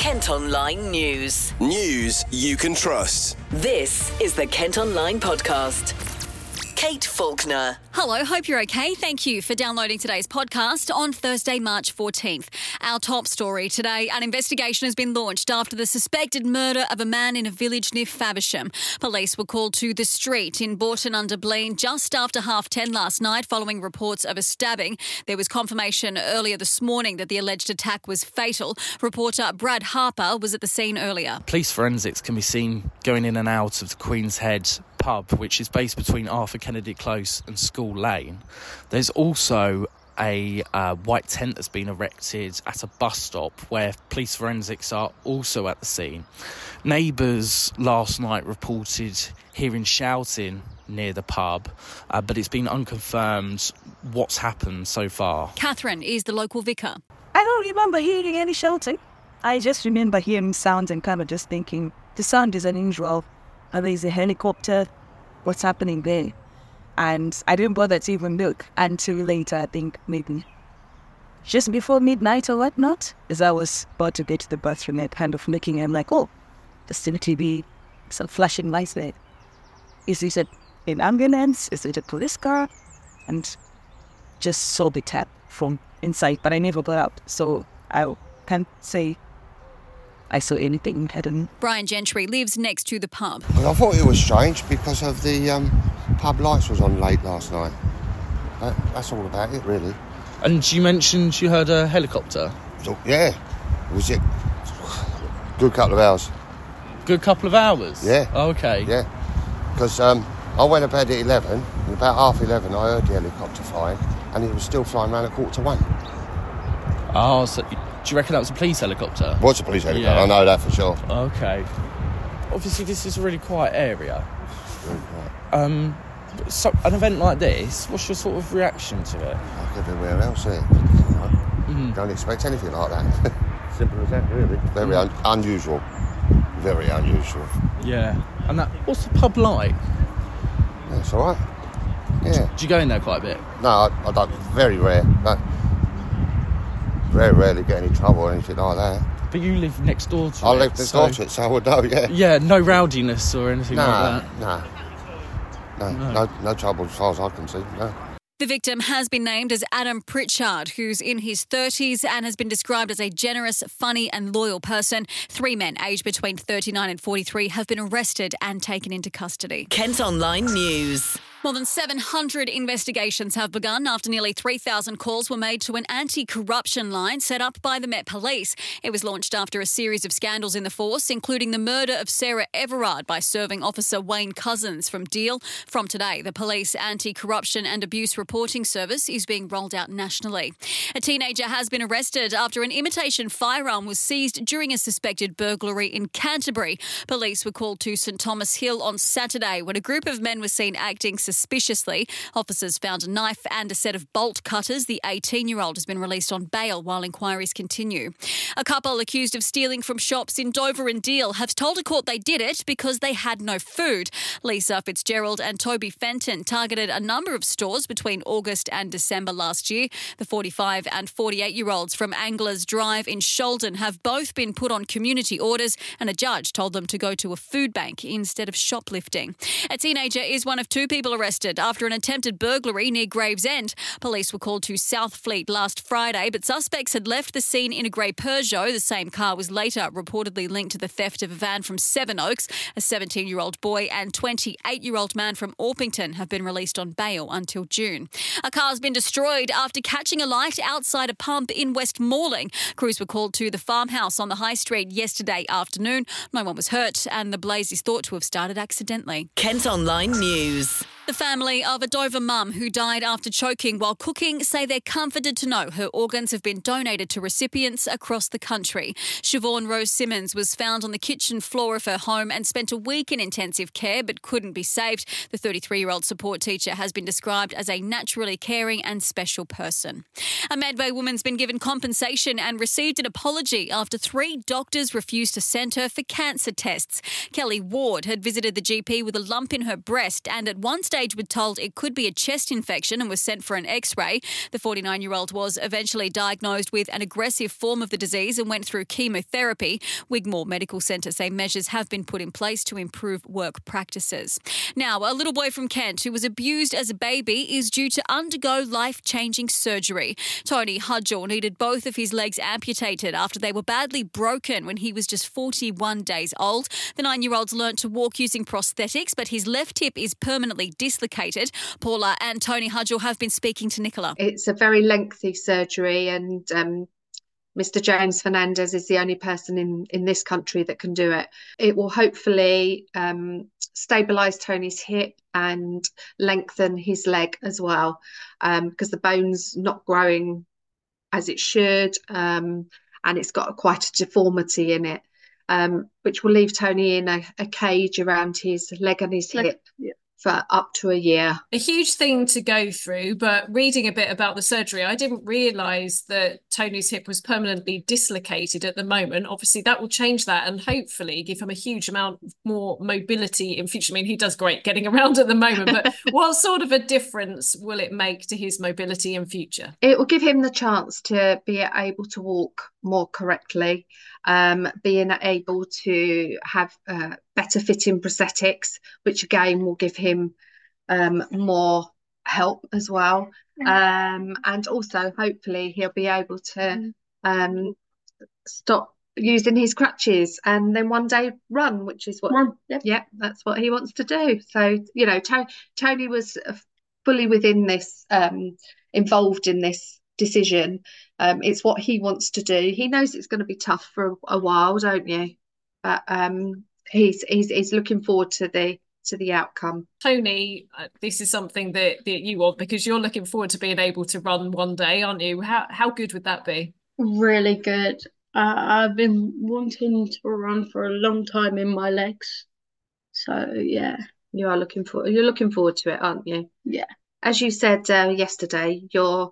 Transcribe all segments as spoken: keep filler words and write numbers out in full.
Kent Online News. News you can trust. This is the Kent Online Podcast. Kate Faulkner. Hello, hope you're okay. Thank you for downloading today's podcast on Thursday, March fourteenth. Our top story today, an investigation has been launched after the suspected murder of a man in a village near Faversham. Police were called to the street in Bourton-under-Blean just after half ten last night following reports of a stabbing. There was confirmation earlier this morning that the alleged attack was fatal. Reporter Brad Harper was at the scene earlier. Police forensics can be seen going in and out of the Queen's Head pub, which is based between Arthur Kennedy Close and School Lane. There's also a uh, white tent that's been erected at a bus stop where police forensics are also at the scene. Neighbours last night reported hearing shouting near the pub, uh, but it's been unconfirmed what's happened so far. Catherine is the local vicar. I don't remember hearing any shouting. I just remember hearing sounds and kind of just thinking, the sound is unusual. And there's a helicopter. What's happening there? And I didn't bother to even look until later, I think maybe just before midnight or whatnot, as I was about to get to the bathroom and kind of looking, I'm like, oh, there's still T V, some flashing lights there. Is it a, an ambulance? Is it a police car? And just saw the tap from inside, but I never got out. So I can't say I saw anything. I don't. Brian Gentry lives next to the pub. Well, I thought it was strange because of the um, pub lights was on late last night. That, that's all about it, really. And you mentioned you heard a helicopter? So, yeah. Was it good couple of hours? Good couple of hours? Yeah. Oh, okay. Yeah. Because um, I went to bed at eleven, and about half eleven I heard the helicopter flying, and it was still flying around at quarter to one. Oh, so do you reckon that was a police helicopter? Was a police helicopter, Yeah. I know that for sure. Okay. Obviously, this is a really quiet area. Very quiet. Um, so an event like this, what's your sort of reaction to it? Like everywhere else here. Mm. Don't expect anything like that. Simple as that, really. Very un- unusual. Very unusual. Yeah. And that, what's the pub like? Yeah, it's all right. Yeah. Do you go in there quite a bit? No, I, I don't. Very rare. No. Very rarely get any trouble or anything like that. But you live next door to I it. live next so... door to it, so I would know, yeah. Yeah, no rowdiness or anything Nah, like that? nah. No, No. no, no trouble as far as I can see, no. The victim has been named as Adam Pritchard, who's in his thirties and has been described as a generous, funny and loyal person. Three men aged between thirty-nine and forty-three have been arrested and taken into custody. Kent Online News. More than seven hundred investigations have begun after nearly three thousand calls were made to an anti-corruption line set up by the Met Police. It was launched after a series of scandals in the force, including the murder of Sarah Everard by serving officer Wayne Cousins from Deal. From today, the Police Anti-Corruption and Abuse Reporting Service is being rolled out nationally. A teenager has been arrested after an imitation firearm was seized during a suspected burglary in Canterbury. Police were called to St Thomas Hill on Saturday when a group of men were seen acting suspiciously. Officers found a knife and a set of bolt cutters. The eighteen-year-old has been released on bail while inquiries continue. A couple accused of stealing from shops in Dover and Deal have told a court they did it because they had no food. Lisa Fitzgerald and Toby Fenton targeted a number of stores between August and December last year. The forty-five and forty-eight-year-olds from Anglers Drive in Sholden have both been put on community orders, and a judge told them to go to a food bank instead of shoplifting. A teenager is one of two people arrested after an attempted burglary near Gravesend. Police were called to Southfleet last Friday, but suspects had left the scene in a grey Peugeot. The same car was later reportedly linked to the theft of a van from Sevenoaks. A seventeen-year-old boy and twenty-eight-year-old man from Orpington have been released on bail until June. A car's been destroyed after catching alight outside a pump in Westmorling. Crews were called to the farmhouse on the High Street yesterday afternoon. No one was hurt, and the blaze is thought to have started accidentally. Kent Online News. The family of a Dover mum who died after choking while cooking say they're comforted to know her organs have been donated to recipients across the country. Siobhan Rose Simmons was found on the kitchen floor of her home and spent a week in intensive care but couldn't be saved. The thirty-three-year-old support teacher has been described as a naturally caring and special person. A Medway woman's been given compensation and received an apology after three doctors refused to send her for cancer tests. Kelly Ward had visited the G P with a lump in her breast and at one stage stage, we're told it could be a chest infection and was sent for an x-ray. The forty-nine-year-old was eventually diagnosed with an aggressive form of the disease and went through chemotherapy. Wigmore Medical Centre say measures have been put in place to improve work practices. Now, a little boy from Kent who was abused as a baby is due to undergo life-changing surgery. Tony Hudgell needed both of his legs amputated after they were badly broken when he was just forty-one days old. The nine-year-old's learnt to walk using prosthetics, but his left hip is permanently dislocated. Paula and Tony Hudgell have been speaking to Nicola. It's a very lengthy surgery, and um, Mister James Fernandez is the only person in, in this country that can do it. It will hopefully um, stabilise Tony's hip and lengthen his leg as well, um, because the bone's not growing as it should, um, and it's got a, quite a deformity in it, um, which will leave Tony in a, a cage around his leg and his hip. Yeah. For up to a year. A huge thing to go through, but reading a bit about the surgery, I didn't realise that Tony's hip was permanently dislocated at the moment. Obviously, that will change that and hopefully give him a huge amount more mobility in future. I mean, he does great getting around at the moment, but what sort of a difference will it make to his mobility in future? It will give him the chance to be able to walk more correctly, um, being able to have uh, better fitting prosthetics, which again will give him um, more help as well. Um, and also hopefully he'll be able to um, stop using his crutches and then one day run, which is what, yeah, yeah that's what he wants to do. So, you know, to- Tony was fully within this, um, involved in this decision. Um, it's what he wants to do. He knows it's going to be tough for a, a while, don't you? But um, he's he's he's looking forward to the to the outcome. Tony, uh, this is something that, that you want because you're looking forward to being able to run one day, aren't you? How how good would that be? Really good. Uh, I've been wanting to run for a long time in my legs. So yeah, you are looking for you're looking forward to it, aren't you? Yeah. As you said uh, yesterday, you're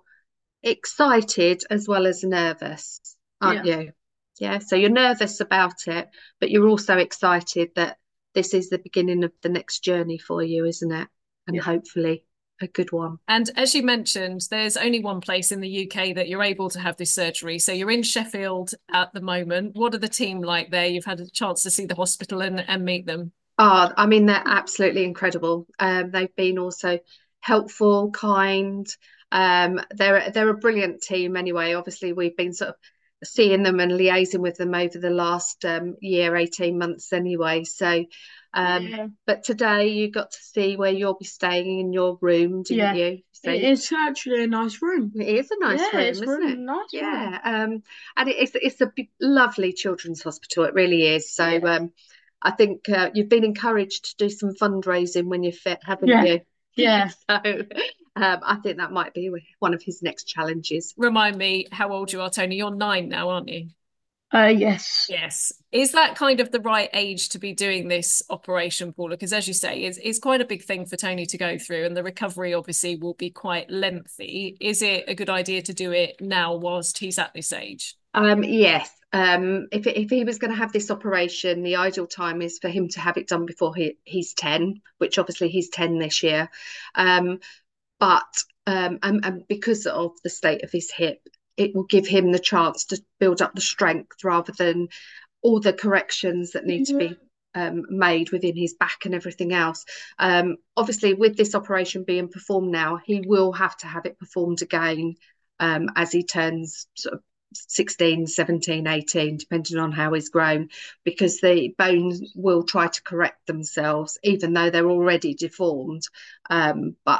excited as well as nervous, aren't yeah. you? Yeah. So you're nervous about it, but you're also excited that this is the beginning of the next journey for you, isn't it? And yeah. hopefully a good one. And as you mentioned, there's only one place in the U K that you're able to have this surgery. So you're in Sheffield at the moment. What are the team like there? You've had a chance to see the hospital and, and meet them. Oh, I mean, they're absolutely incredible. Um, they've been also helpful, kind. Um, they're they're a brilliant team anyway. Obviously, we've been sort of seeing them and liaising with them over the last um, year, eighteen months anyway. So, um, yeah. But today you got to see where you'll be staying in your room, didn't yeah. you? So it's actually a nice room. It is a nice yeah, room, it's isn't really it? Nice yeah, um, and it's it's a big, lovely children's hospital. It really is. So, yeah. um, I think uh, you've been encouraged to do some fundraising when you're fit, haven't yeah. you? Yeah. So um, I think that might be one of his next challenges. Remind me how old you are, Tony. You're nine now, aren't you? Uh, yes. Yes. Is that kind of the right age to be doing this operation, Paula? Because as you say, it's, it's quite a big thing for Tony to go through, and the recovery obviously will be quite lengthy. Is it a good idea to do it now whilst he's at this age? Um, yes. Um, if, if he was going to have this operation, the ideal time is for him to have it done before he, he's ten, which obviously he's ten this year. Um, but um, and, and because of the state of his hip, it will give him the chance to build up the strength rather than all the corrections that need to be um, made within his back and everything else. Um, obviously, with this operation being performed now, he will have to have it performed again um, as he turns sort of sixteen, seventeen, eighteen, depending on how he's grown, because the bones will try to correct themselves, even though they're already deformed. Um, but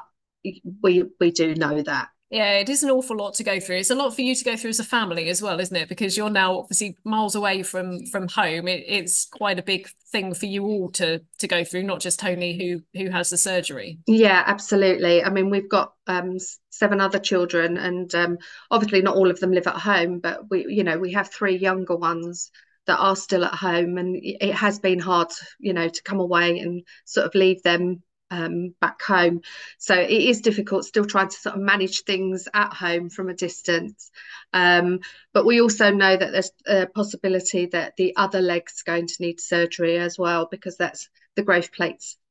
we we do know that. Yeah, it is an awful lot to go through. It's a lot for you to go through as a family as well, isn't it? Because you're now obviously miles away from from home. It, it's quite a big thing for you all to to go through, not just Tony who who has the surgery. Yeah, absolutely. I mean, we've got um, seven other children, and um, obviously not all of them live at home, but we, you know, we have three younger ones that are still at home, and it has been hard, you know, to come away and sort of leave them um back home. So it is difficult still trying to sort of manage things at home from a distance, um but we also know that there's a possibility that the other leg's going to need surgery as well, because that's the growth plates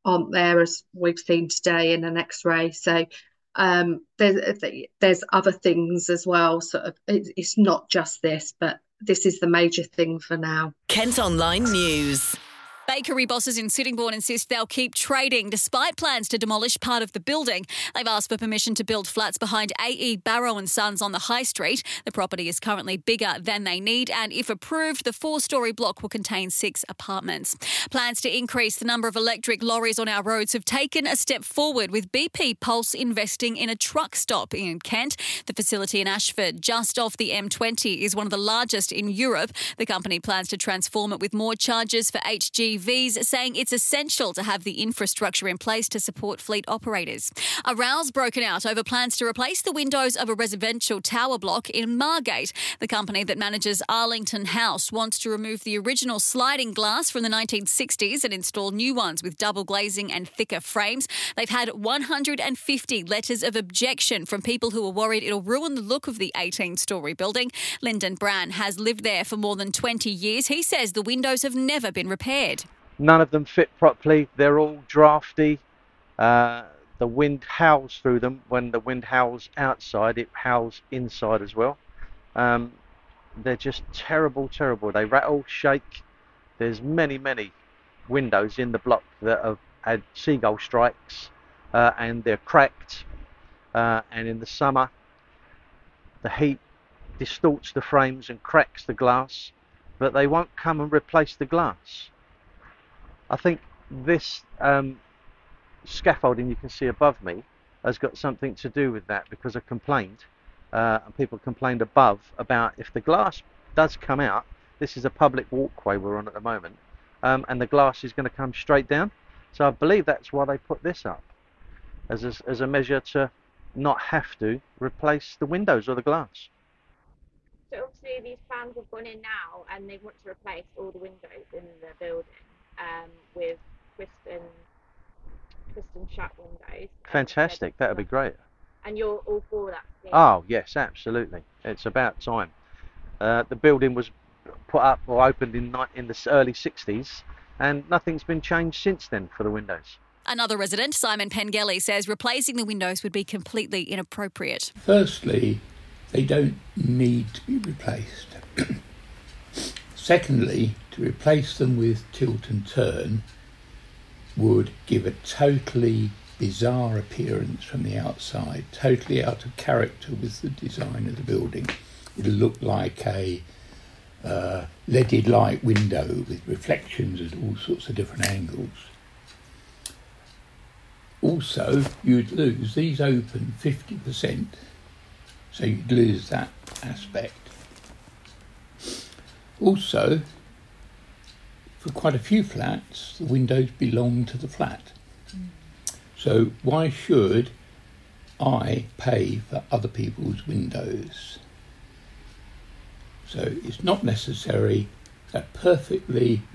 aren't there, as we've seen today in an X-ray. So um, there's there's other things as well. Sort of, it, it's not just this, but this is the major thing for now. Kent Online News. Bakery bosses in Sittingbourne insist they'll keep trading despite plans to demolish part of the building. They've asked for permission to build flats behind A E Barrow and Sons on the High Street. The property is currently bigger than they need, and if approved, the four-storey block will contain six apartments. Plans to increase the number of electric lorries on our roads have taken a step forward, with B P Pulse investing in a truck stop in Kent. The facility in Ashford, just off the M twenty, is one of the largest in Europe. The company plans to transform it with more charges for H G Vs, saying it's essential to have the infrastructure in place to support fleet operators. A row's broken out over plans to replace the windows of a residential tower block in Margate. The company that manages Arlington House wants to remove the original sliding glass from the nineteen sixties and install new ones with double glazing and thicker frames. They've had one hundred fifty letters of objection from people who are worried it'll ruin the look of the eighteen-storey building. Lyndon Brand has lived there for more than twenty years. He says the windows have never been repaired. None of them fit properly. They're all drafty. Uh, the wind howls through them. When the wind howls outside, it howls inside as well. Um, they're just terrible, terrible. They rattle, shake. There's many, many windows in the block that have had seagull strikes, uh, and they're cracked. Uh, and in the summer, the heat distorts the frames and cracks the glass, but they won't come and replace the glass. I think this um, scaffolding you can see above me has got something to do with that, because I complained, uh, and people complained above about if the glass does come out. This is a public walkway we're on at the moment, um, and the glass is going to come straight down. So I believe that's why they put this up, as a, as a measure to not have to replace the windows or the glass. So obviously these plans have gone in now, and they want to replace all the windows in the building um, with twist and twist and shut windows. Fantastic, that would be great. And you're all for that? Thing? Oh yes, absolutely. It's about time. Uh, the building was put up or opened in in the early sixties, and nothing's been changed since then for the windows. Another resident, Simon Pengelly, says replacing the windows would be completely inappropriate. Firstly, they don't need to be replaced. Secondly, to replace them with tilt and turn would give a totally bizarre appearance from the outside, totally out of character with the design of the building. It'll look like a uh, leaded light window with reflections at all sorts of different angles. Also, you'd lose, these open fifty percent, so you'd lose that aspect. Also, for quite a few flats, the windows belong to the flat. So why should I pay for other people's windows? So it's not necessary. That perfectly